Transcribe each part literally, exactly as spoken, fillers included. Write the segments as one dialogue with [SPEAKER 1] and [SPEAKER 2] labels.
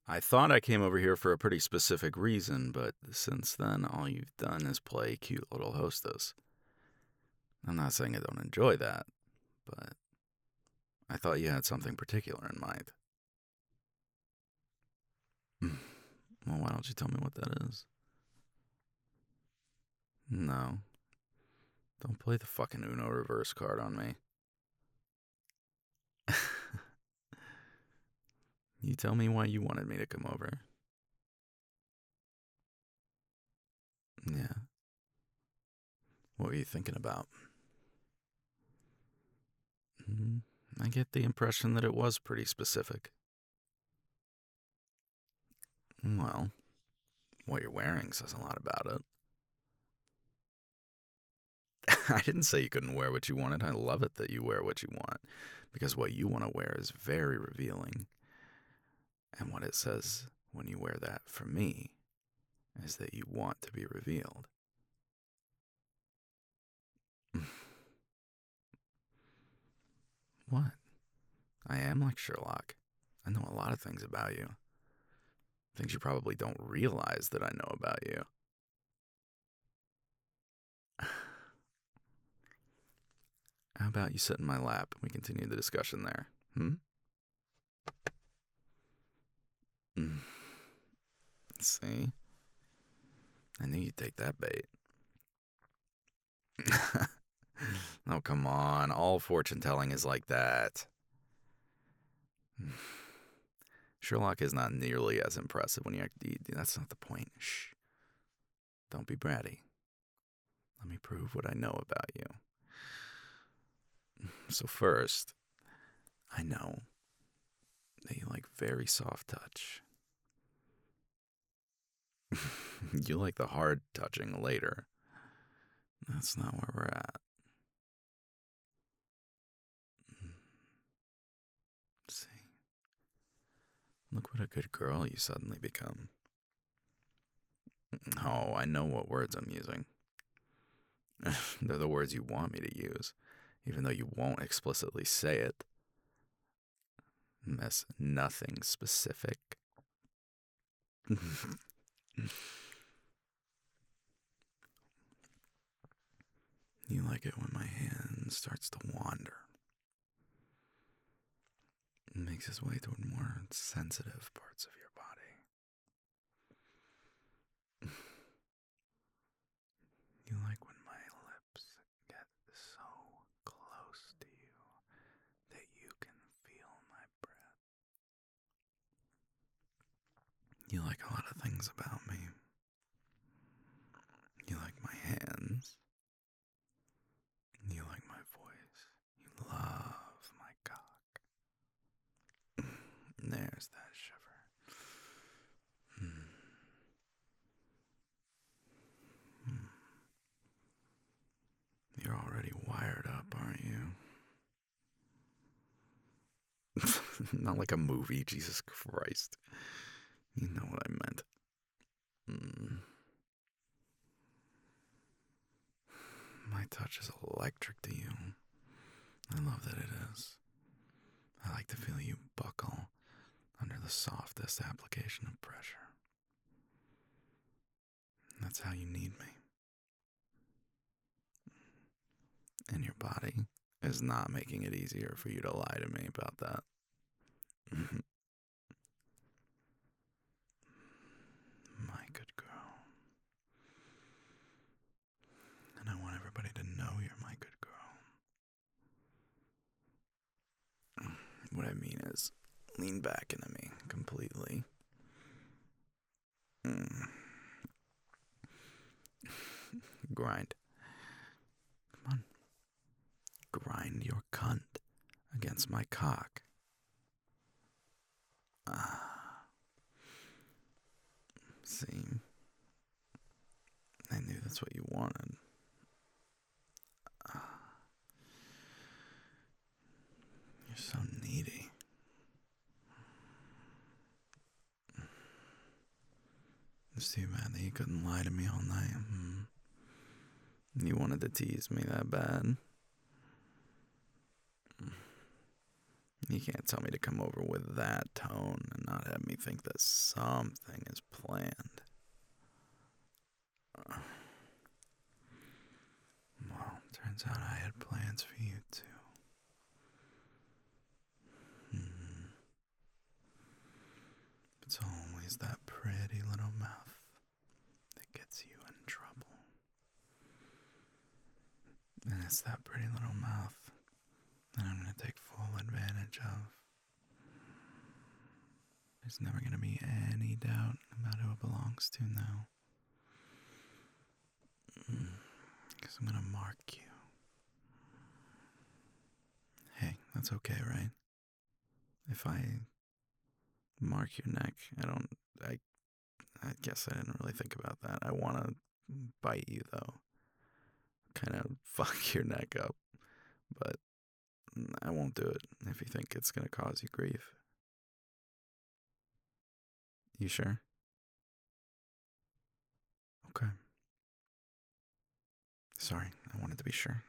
[SPEAKER 1] I thought I came over here for a pretty specific reason, but since then, all you've done is play cute little hostess. I'm not saying I don't enjoy that, but I thought you had something particular in mind. Well, why don't you tell me what that is? No. Don't play the fucking Uno reverse card on me. You tell me why you wanted me to come over. Yeah. What were you thinking about? Mm, I get the impression that it was pretty specific. Well, what you're wearing says a lot about it. I didn't say you couldn't wear what you wanted. I love it that you wear what you want, because what you want to wear is very revealing. And what it says when you wear that for me is that you want to be revealed. What? I am like Sherlock. I know a lot of things about you. Things you probably don't realize that I know about you. How about you sit in my lap and we continue the discussion there? Hmm? See? I knew you'd take that bait. Oh, come on. All fortune telling is like that. Sherlock is not nearly as impressive when you act. That's not the point. Shh. Don't be bratty. Let me prove what I know about you. So, first, I know that you like very soft touch. You like the hard touching later. That's not where we're at. See? Look what a good girl you suddenly become. Oh, I know what words I'm using. They're the words you want me to use, even though you won't explicitly say it. Miss nothing specific. You like it when my hand starts to wander. It makes its way toward more sensitive parts of your body. You like when my lips get so close to you that you can feel my breath. You like a lot of things about me. You like my hands. You like my voice. You love my cock. There's that shiver. Hmm. Hmm. You're already wired up, aren't you? Not like a movie, Jesus Christ. You know what I meant. Mm. My touch is electric to you. I love that it is. I like to feel you buckle under the softest application of pressure. That's how you need me. And your body is not making it easier for you to lie to me about that. My good girl. And I want everybody to know you're my good girl. What I mean is, lean back into me completely. Mm. Grind. Come on. Grind your cunt against my cock. Ah. See? I knew that's what you wanted. Ah. You're so needy. It's too bad that you couldn't lie to me all night. Hmm. You wanted to tease me that bad. You can't tell me to come over with that tone and not have me think that something is planned. Uh, well, turns out I had plans for you too. Hmm. It's always that pretty little mouth that gets you in trouble. And it's that pretty little mouth that I'm going to take full advantage of. There's never going to be any doubt about who it belongs to now. Because I'm going to mark you. Hey, that's okay, right? If I mark your neck, I don't, I, I guess I didn't really think about that. I want to bite you, though. Kind of fuck your neck up. But I won't do it if you think it's going to cause you grief. You sure? Okay. Sorry, I wanted to be sure.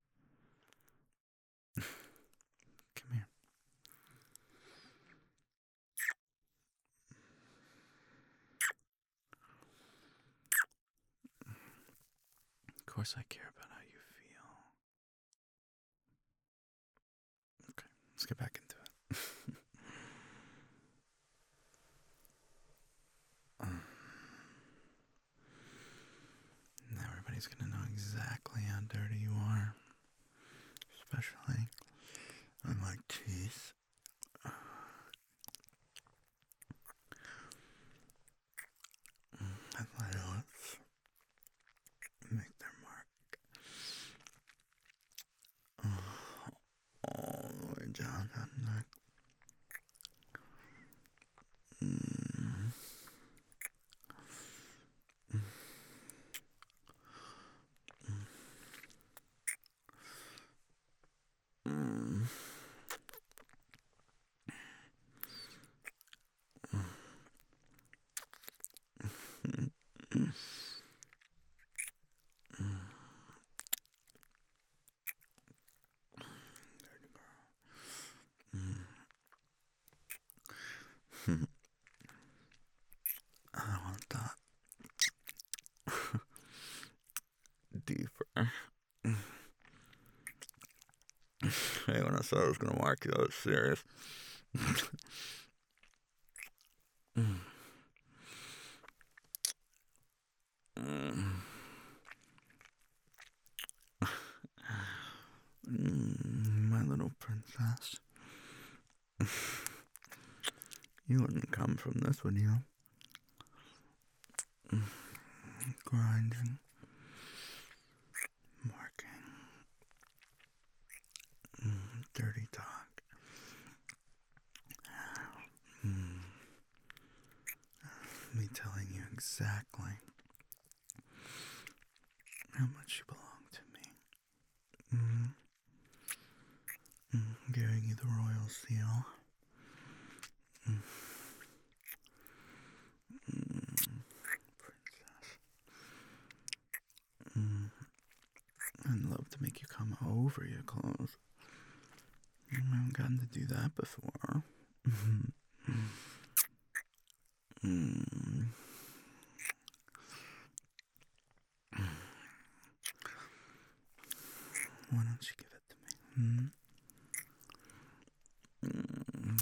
[SPEAKER 1] Come here. Of course I care about how you feel. Okay, let's get back into it. um, now everybody's gonna know exactly how dirty you are. Especially on my teeth. And my lips make their mark. All the way down that neck. Mm. Mm. Mm. Mm. I want that deeper. Hey, when I said I was gonna mark you, I was serious. Mm. Mm. Mm, my little princess. You wouldn't come from this, would you? Mm. Grinding. Marking. Mm. Dirty talk. Mm. Me telling you exactly how much you belong to me. Mm. Mm. Giving you the royal seal. Mm. Mm. Princess. Mm. I'd love to make you come over your clothes. I haven't gotten to do that before. Mm. Why don't you give it to me? Hmm? Mm.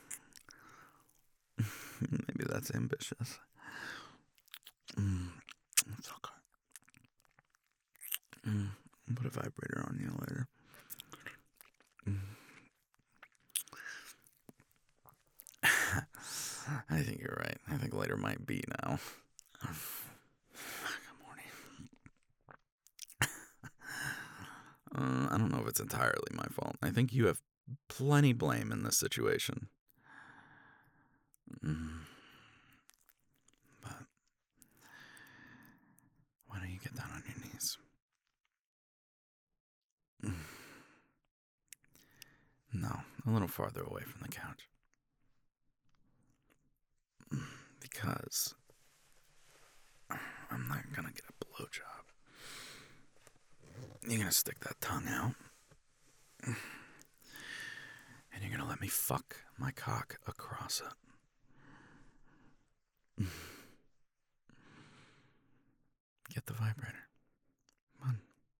[SPEAKER 1] Maybe that's ambitious. Mm. It's okay. Mm. I'll put a vibrator on you later. Mm. I think you're right. I think later might be now. Good morning. uh, I don't know if it's entirely my fault. I think you have plenty blame in this situation. Mm. But why don't you get down on your knees? Mm. No, a little farther away from the couch. Mm. Because I'm not gonna get a blowjob. You're gonna stick that tongue out. And you're gonna let me fuck my cock across it. Get the vibrator. Come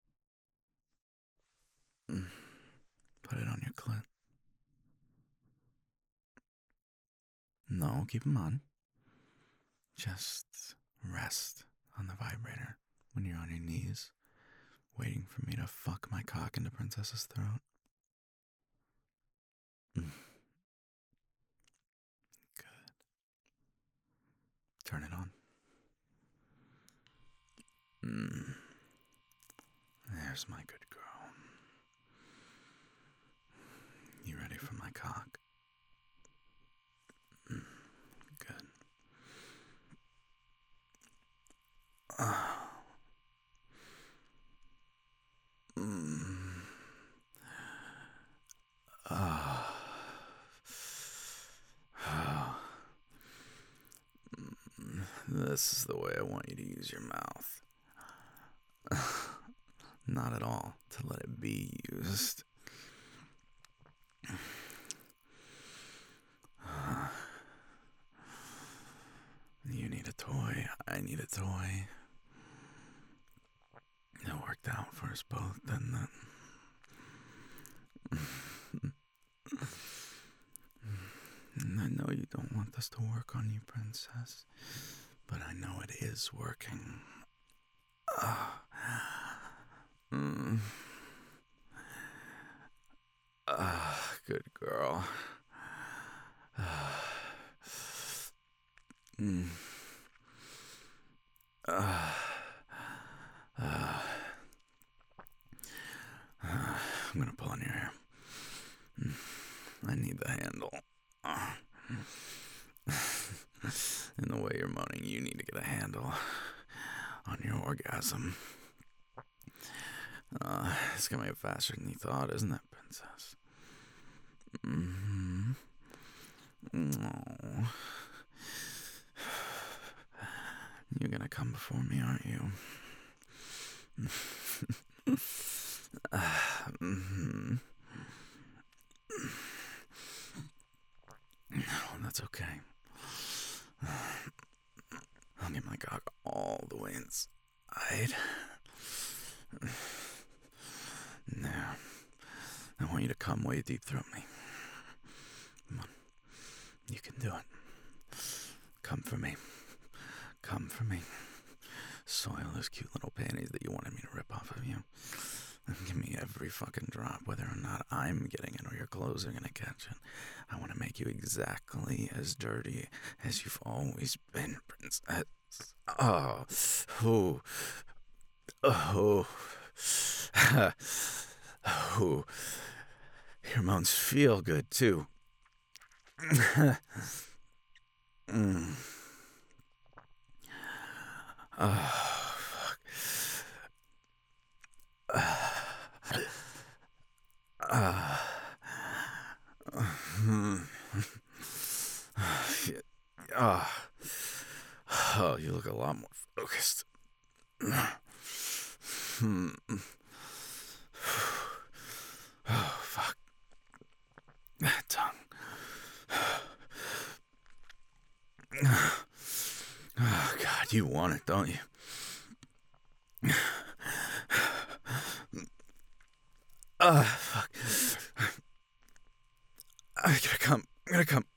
[SPEAKER 1] on. Put it on your clit. No, keep them on. Just rest on the vibrator when you're on your knees, waiting for me to fuck my cock into Princess's throat. Good. Turn it on. Mm. There's my good girl. You ready for my cock? Mm. Good. Uh. Mm. Uh. This is the way I want you to use your mouth. Not at all to let it be used. You need a toy. I need a toy. It worked out for us both, didn't it? I know you don't want this to work on you, Princess, but I know it is working. Uh, mm. uh, good girl. Uh, mm. uh, uh, uh, I'm gonna pull on your hair. I need the handle. Uh. In the way you're moaning, you need to get a handle on your orgasm. Uh, it's coming up faster than you thought, isn't it, Princess? Mm-hmm. Oh. You're gonna come before me, aren't you? mm-hmm. Oh, that's okay. I'll get my cock all the way inside. Now, I want you to come way deep through me. Come on. You can do it. Come for me. Come for me. Soil those cute little panties that you wanted me to rip off of you. And give me every fucking drop, whether or not I'm getting it or your clothes are gonna catch it. I want to make you exactly as dirty as you've always been, Princess. Oh, oh, oh, oh. Your moans feel good too. mm. Oh, fuck. Uh, uh, uh, oh, you look a lot more focused. Oh, fuck. That tongue. Oh, God, you want it, don't you? Ah, uh, fuck. I gotta come. I gotta come.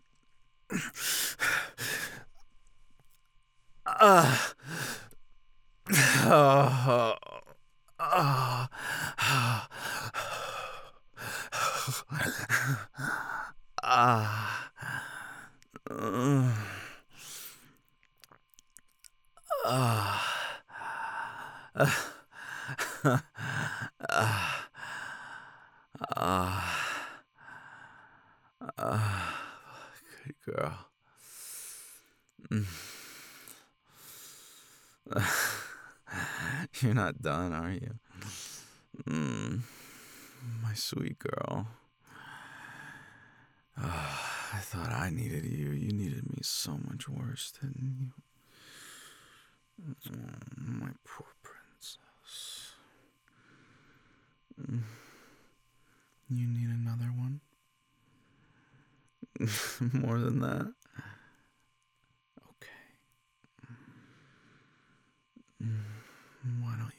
[SPEAKER 1] Ah. Uh, uh, uh, Ah. Ah. Ah. Good girl. You're not done, are you? Mm. My sweet girl. Oh, I thought I needed you. You needed me so much worse, didn't you? Oh, my poor princess. Mm. You need another one? More than that? Okay. Why don't